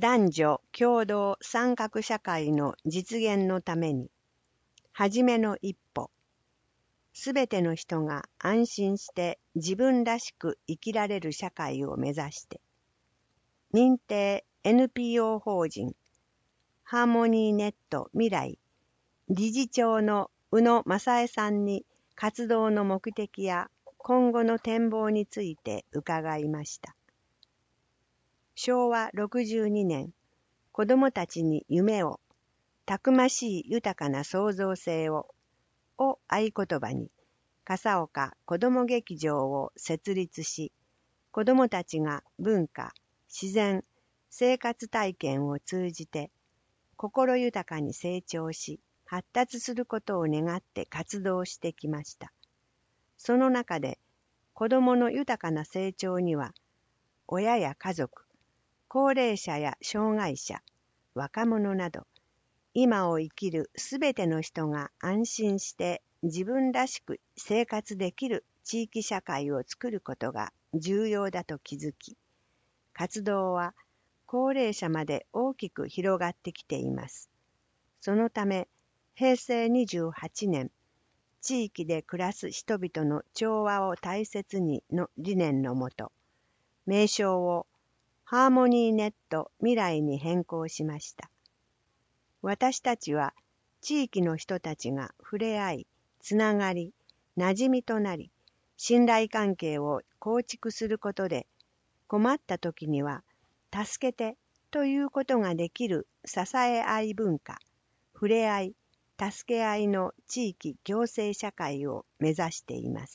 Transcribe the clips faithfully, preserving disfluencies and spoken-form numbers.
男女共同参画社会の実現のために、はじめの一歩、すべての人が安心して自分らしく生きられる社会を目指して、認定 エヌピーオー 法人ハーモニーネット未来理事長の宇野正恵さんに活動の目的や今後の展望について伺いました。しょうわろくじゅうにねん、子どもたちに夢を、たくましい豊かな創造性を、を合言葉に、笠岡子ども劇場を設立し、子どもたちが文化、自然、生活体験を通じて、心豊かに成長し、発達することを願って活動してきました。その中で、子どもの豊かな成長には、親や家族、高齢者や障害者、若者など、今を生きるすべての人が安心して自分らしく生活できる地域社会を作ることが重要だと気づき、活動は高齢者まで大きく広がってきています。そのため、へいせいにじゅうはちねん、地域で暮らす人々の調和を大切にの理念のもと、名称をハーモニーネット未来に変更しました。私たちは地域の人たちが触れ合い、つながり、馴染みとなり、信頼関係を構築することで、困った時には、助けてということができる支え合い文化、触れ合い、助け合いの地域共生社会を目指しています。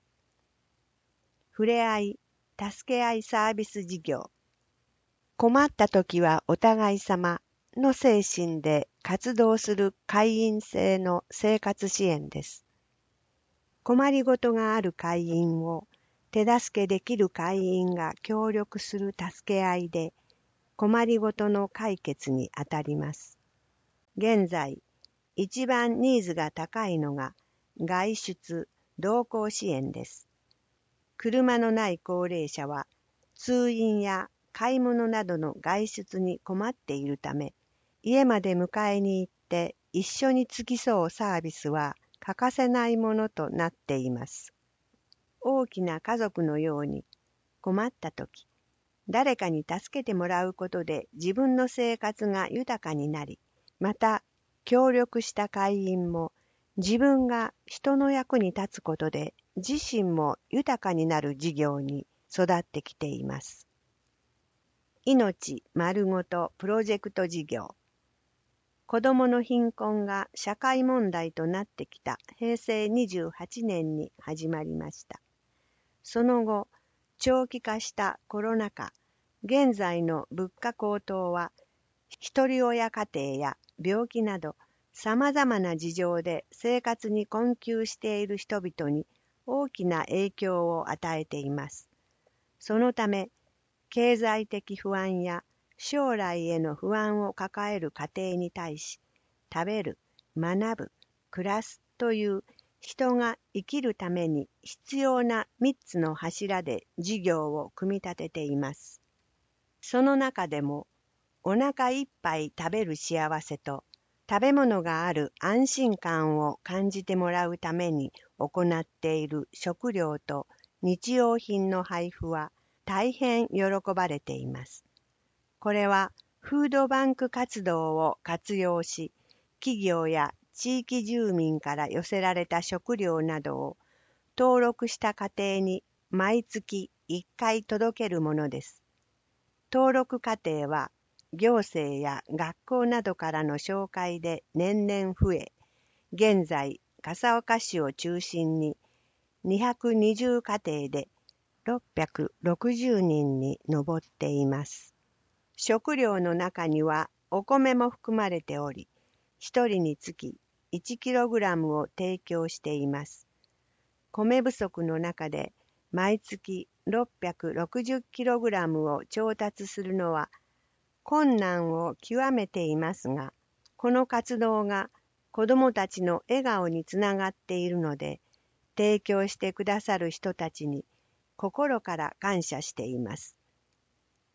触れ合い、助け合いサービス事業。困った時はお互い様の精神で活動する会員制の生活支援です。困りごとがある会員を手助けできる会員が協力する助け合いで困りごとの解決にあたります。現在、一番ニーズが高いのが外出・同行支援です。車のない高齢者は通院や買い物などの外出に困っているため、家まで迎えに行って一緒に付き添うサービスは欠かせないものとなっています。大きな家族のように困ったとき、誰かに助けてもらうことで自分の生活が豊かになり、また協力した会員も自分が人の役に立つことで自身も豊かになる事業に育ってきています。命まるごとプロジェクト事業。子どもの貧困が社会問題となってきたへいせいにじゅうはちねんに始まりました。その後、長期化したコロナ禍、現在の物価高騰は、一人親家庭や病気など様々な事情で生活に困窮している人々に大きな影響を与えています。そのため、経済的不安や将来への不安を抱える家庭に対し、食べる、学ぶ、暮らすという人が生きるために必要な三つの柱で事業を組み立てています。その中でも、お腹いっぱい食べる幸せと食べ物がある安心感を感じてもらうために行っている食料と日用品の配布は大変喜ばれています。これはフードバンク活動を活用し、企業や地域住民から寄せられた食料などを登録した家庭に毎月いっかい届けるものです。登録家庭は行政や学校などからの紹介で年々増え、現在、笠岡市を中心ににひゃくにじゅうかていでろっぴゃくろくじゅうにんに上っています。食料の中にはお米も含まれており、ひとりにつきいちキログラムを提供しています。米不足の中で毎月ろっぴゃくろくじゅうキログラムを調達するのは困難を極めていますが、この活動が子どもたちの笑顔につながっているので、提供してくださる人たちに心から感謝しています。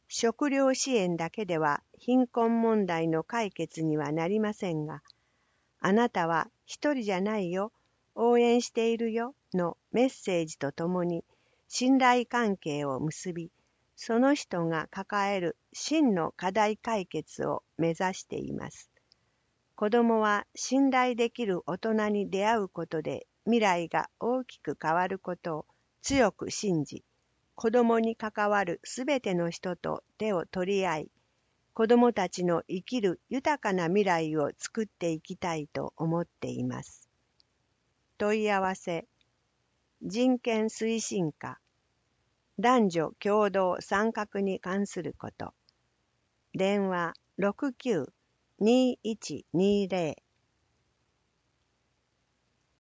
食料支援だけでは貧困問題の解決にはなりませんが、あなたは一人じゃないよ、応援しているよのメッセージとともに信頼関係を結び、その人が抱える真の課題解決を目指しています。子供は信頼できる大人に出会うことで未来が大きく変わることを強く信じ、子供に関わるすべての人と手を取り合い、子供たちの生きる豊かな未来を作っていきたいと思っています。問い合わせ、人権推進課、男女共同参画に関すること。電話 ろくきゅう にいちにゼロ